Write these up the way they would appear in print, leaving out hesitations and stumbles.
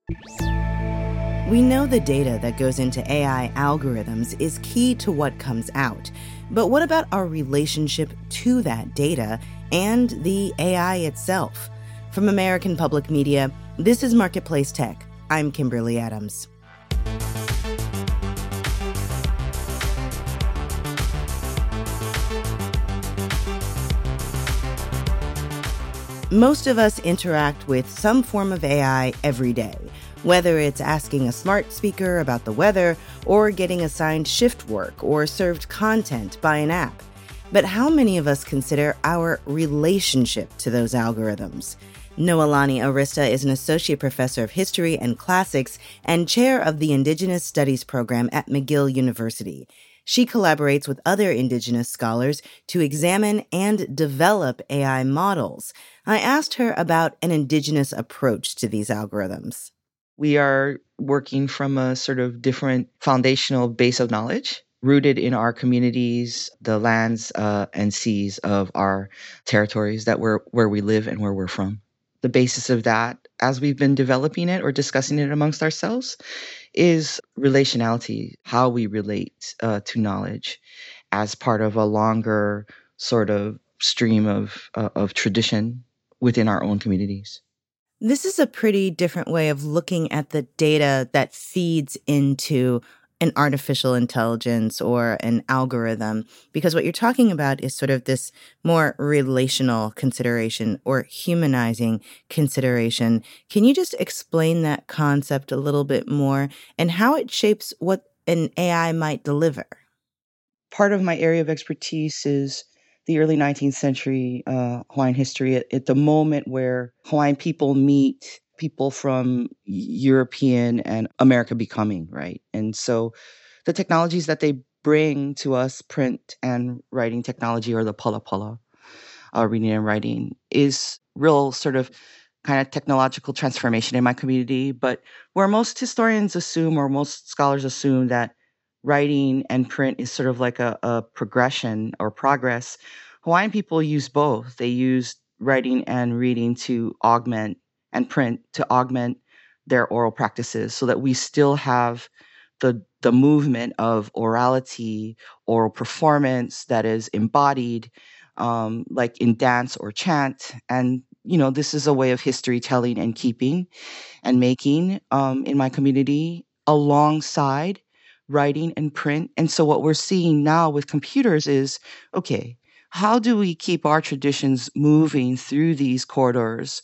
We know the data that goes into AI algorithms is key to what comes out. But what about our relationship to that data and the AI itself? From American Public Media, this is Marketplace Tech. I'm Kimberly Adams. Most of us interact with some form of AI every day, whether it's asking a smart speaker about the weather or getting assigned shift work or served content by an app. But how many of us consider our relationship to those algorithms? Noelani Arista is an associate professor of history and classics and chair of the Indigenous Studies program at McGill University. She collaborates with other Indigenous scholars to examine and develop AI models. I asked her about an Indigenous approach to these algorithms. We are working from a sort of different foundational base of knowledge rooted in our communities, the lands and seas of our territories where we live and where we're from. The basis of that, as we've been developing it or discussing it amongst ourselves, is relationality, how we relate to knowledge as part of a longer sort of stream of tradition within our own communities. This is a pretty different way of looking at the data that feeds into an artificial intelligence or an algorithm, because what you're talking about is sort of this more relational consideration or humanizing consideration. Can you just explain that concept a little bit more and how it shapes what an AI might deliver? Part of my area of expertise is the early 19th century Hawaiian history, at the moment where Hawaiian people meet people from European and America becoming, right? And so the technologies that they bring to us, print and writing technology, or the pala, reading and writing, is real sort of kind of technological transformation in my community. But where most historians assume, or most scholars assume, that writing and print is sort of like a progression or progress, Hawaiian people use both. They use writing and reading to augment, and print to augment their oral practices, so that we still have the movement of orality, oral performance that is embodied, like in dance or chant. And this is a way of history telling and keeping and making in my community, alongside writing and print. And so what we're seeing now with computers is, okay, how do we keep our traditions moving through these corridors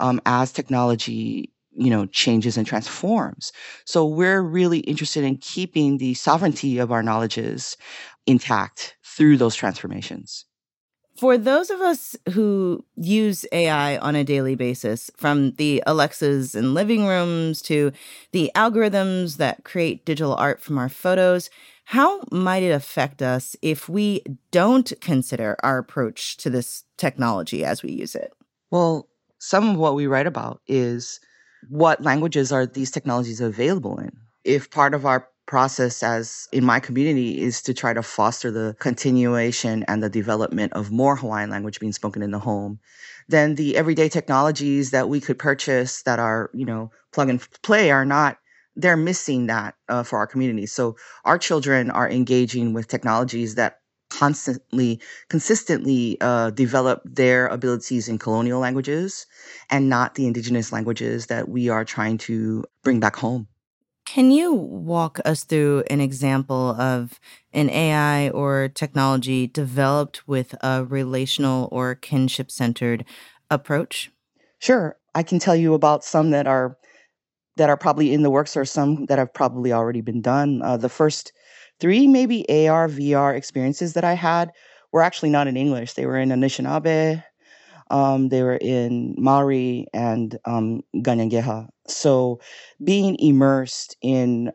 as technology changes and transforms? So we're really interested in keeping the sovereignty of our knowledges intact through those transformations. For those of us who use AI on a daily basis, from the Alexas in living rooms to the algorithms that create digital art from our photos, how might it affect us if we don't consider our approach to this technology as we use it? Well, some of what we write about is, what languages are these technologies available in? If part of our process, as in my community, is to try to foster the continuation and the development of more Hawaiian language being spoken in the home, then the everyday technologies that we could purchase that are, plug and play, they're missing that for our community. So our children are engaging with technologies that consistently develop their abilities in colonial languages, and not the indigenous languages that we are trying to bring back home. Can you walk us through an example of an AI or technology developed with a relational or kinship-centered approach? Sure, I can tell you about some that are probably in the works, or some that have probably already been done. The first three, maybe AR, VR experiences that I had, were actually not in English. They were in Anishinaabe, they were in Maori, and Ganyangeha. So being immersed in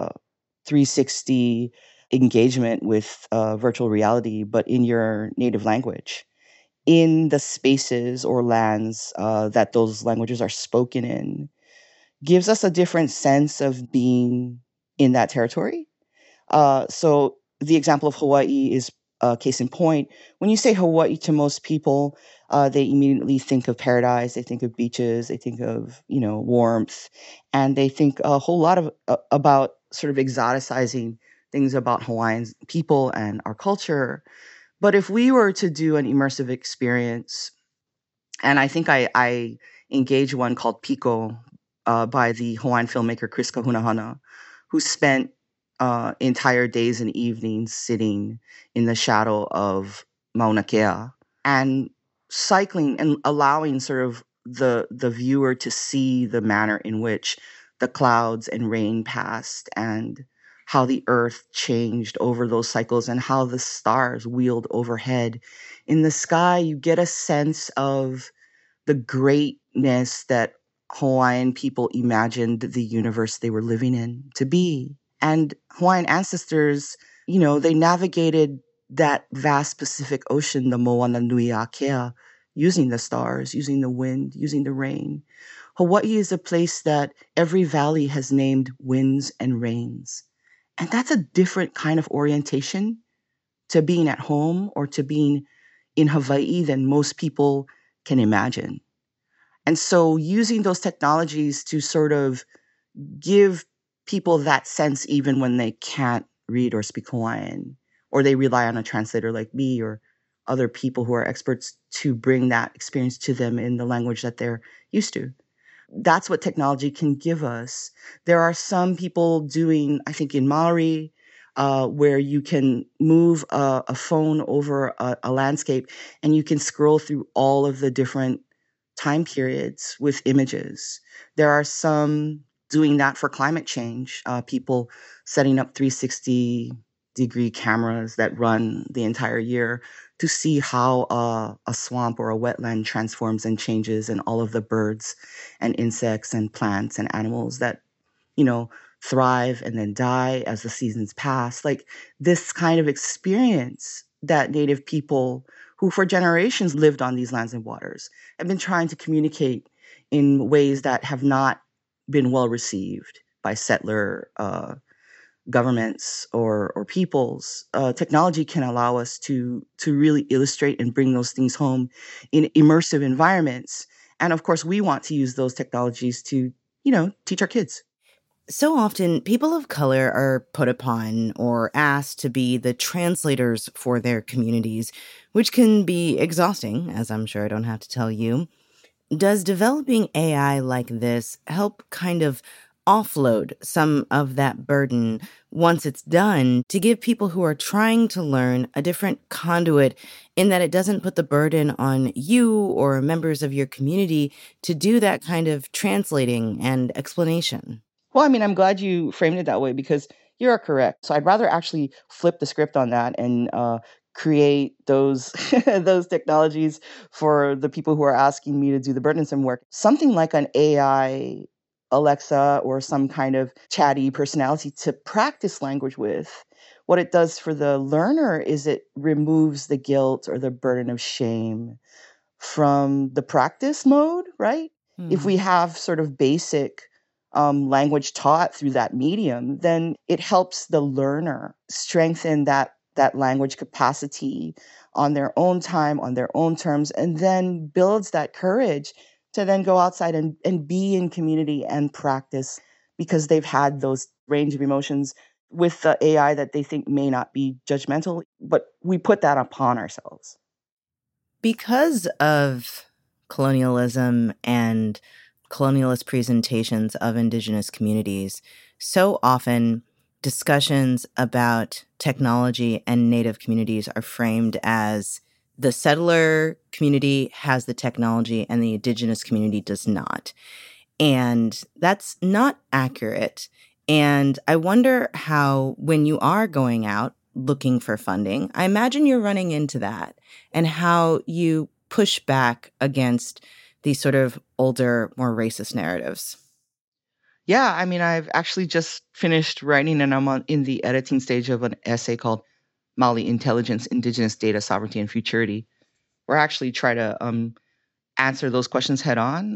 360 engagement with virtual reality, but in your native language, in the spaces or lands that those languages are spoken in, gives us a different sense of being in that territory. So the example of Hawaii is case in point, when you say Hawaii to most people, they immediately think of paradise, they think of beaches, they think of, warmth, and they think a whole lot of about sort of exoticizing things about Hawaiian people and our culture. But if we were to do an immersive experience, and I think I engaged one called Pico by the Hawaiian filmmaker Chris Kahunahana, who spent entire days and evenings sitting in the shadow of Mauna Kea and cycling and allowing sort of the viewer to see the manner in which the clouds and rain passed and how the earth changed over those cycles and how the stars wheeled overhead. In the sky, you get a sense of the greatness that Hawaiian people imagined the universe they were living in to be. And Hawaiian ancestors, they navigated that vast Pacific Ocean, the Moana Nui Akea, using the stars, using the wind, using the rain. Hawaii is a place that every valley has named winds and rains. And that's a different kind of orientation to being at home or to being in Hawaii than most people can imagine. And so using those technologies to sort of give people that sense even when they can't read or speak Hawaiian, or they rely on a translator like me or other people who are experts to bring that experience to them in the language that they're used to. That's what technology can give us. There are some people doing, I think in Maori, where you can move a phone over a landscape and you can scroll through all of the different time periods with images. There are some doing that for climate change, people setting up 360-degree cameras that run the entire year to see how a swamp or a wetland transforms and changes, and all of the birds and insects and plants and animals that, thrive and then die as the seasons pass. Like this kind of experience that Native people who for generations lived on these lands and waters have been trying to communicate in ways that have not been well received by settler governments or peoples. Technology can allow us to really illustrate and bring those things home in immersive environments. And of course, we want to use those technologies to, teach our kids. So often, people of color are put upon or asked to be the translators for their communities, which can be exhausting, as I'm sure I don't have to tell you. Does developing AI like this help kind of offload some of that burden once it's done to give people who are trying to learn a different conduit in that it doesn't put the burden on you or members of your community to do that kind of translating and explanation? Well, I mean, I'm glad you framed it that way because you are correct. So I'd rather actually flip the script on that and create those those technologies for the people who are asking me to do the burdensome work. Something like an AI Alexa or some kind of chatty personality to practice language with. What it does for the learner is it removes the guilt or the burden of shame from the practice mode, right? If we have sort of basic language taught through that medium, then it helps the learner strengthen that language capacity on their own time, on their own terms, and then builds that courage to then go outside and be in community and practice because they've had those range of emotions with the AI that they think may not be judgmental, but we put that upon ourselves. Because of colonialism and colonialist presentations of indigenous communities, so often discussions about technology and Native communities are framed as the settler community has the technology and the indigenous community does not. And that's not accurate. And I wonder how, when you are going out looking for funding, I imagine you're running into that and how you push back against these sort of older, more racist narratives. Yeah, I mean, I've actually just finished writing and I'm in the editing stage of an essay called Maoli Intelligence, Indigenous Data Sovereignty and Futurity, where I actually try to answer those questions head on.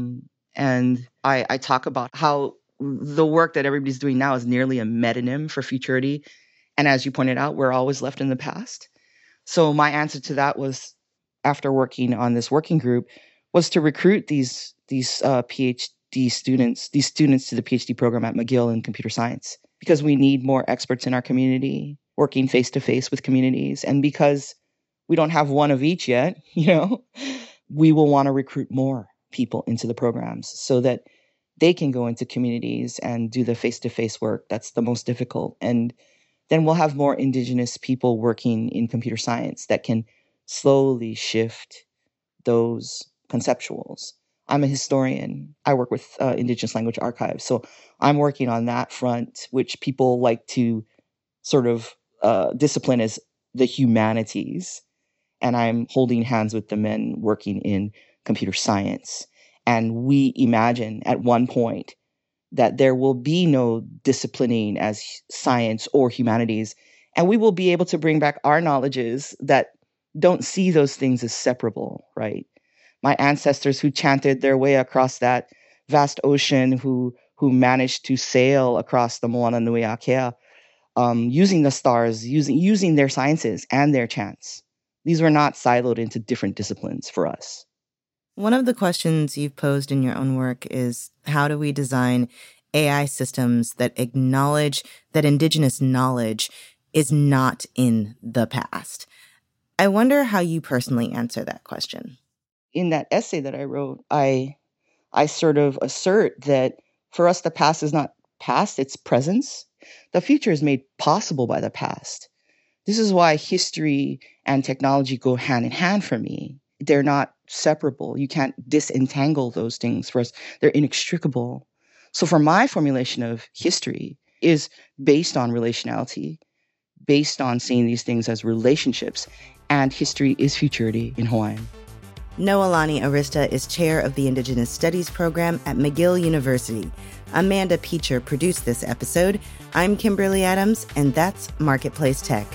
And I talk about how the work that everybody's doing now is nearly a metonym for futurity. And as you pointed out, we're always left in the past. So my answer to that was, after working on this working group, was to recruit these PhD students, to the PhD program at McGill in computer science, because we need more experts in our community working face to face with communities. And because we don't have one of each yet, we will want to recruit more people into the programs so that they can go into communities and do the face to face work. That's the most difficult. And then we'll have more Indigenous people working in computer science that can slowly shift those conceptuals. I'm a historian. I work with Indigenous language archives. So I'm working on that front, which people like to sort of discipline as the humanities. And I'm holding hands with the men working in computer science. And we imagine at one point that there will be no disciplining as science or humanities. And we will be able to bring back our knowledges that don't see those things as separable, right? My ancestors who chanted their way across that vast ocean, who managed to sail across the Moana Nui Akea, using the stars, using their sciences and their chants. These were not siloed into different disciplines for us. One of the questions you've posed in your own work is, how do we design AI systems that acknowledge that Indigenous knowledge is not in the past? I wonder how you personally answer that question. In that essay that I wrote, I sort of assert that for us, the past is not past, it's presence. The future is made possible by the past. This is why history and technology go hand in hand for me. They're not separable. You can't disentangle those things for us. They're inextricable. So for my formulation of history is based on relationality, based on seeing these things as relationships, and history is futurity in Hawaiian. Noelani Arista is chair of the Indigenous Studies program at McGill University. Amanda Peacher produced this episode. I'm Kimberly Adams, and that's Marketplace Tech.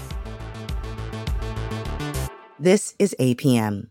This is APM.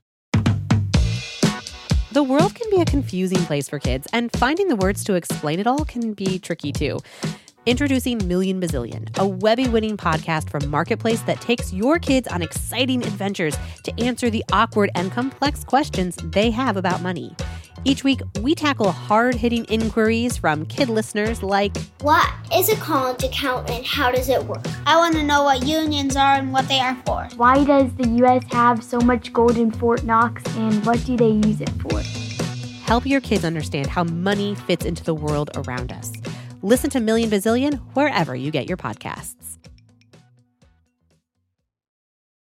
The world can be a confusing place for kids, and finding the words to explain it all can be tricky too. Introducing Million Bazillion, a Webby-winning podcast from Marketplace that takes your kids on exciting adventures to answer the awkward and complex questions they have about money. Each week, we tackle hard-hitting inquiries from kid listeners like, what is a college account and how does it work? I want to know what unions are and what they are for. Why does the U.S. have so much gold in Fort Knox, and what do they use it for? Help your kids understand how money fits into the world around us. Listen to Million Bazillion wherever you get your podcasts.